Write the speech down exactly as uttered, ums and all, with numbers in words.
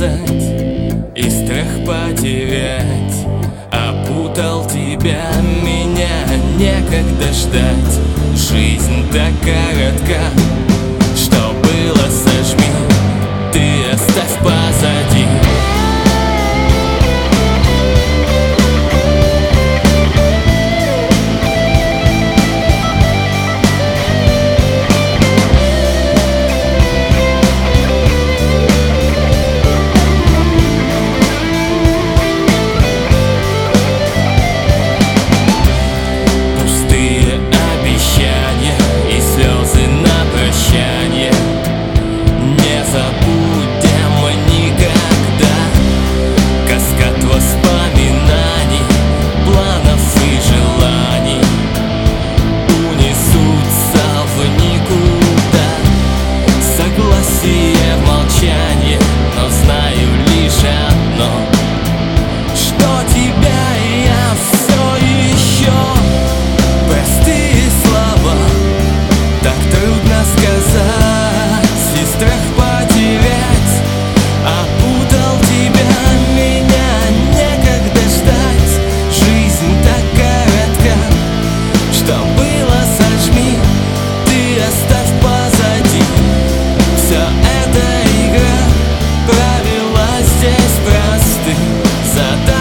сказать и страх потерять опутал тебя, меня некогда ждать. Жизнь так коротка, что было сожми, ты оставь позади. Но знаю лишь одно, что тебя я все еще. Простые слова так трудно сказать, и страх потерять опутал тебя, меня некогда ждать. Жизнь так коротка, что было сожми, ты оставь позади. Все это игра, правила здесь просты. Задай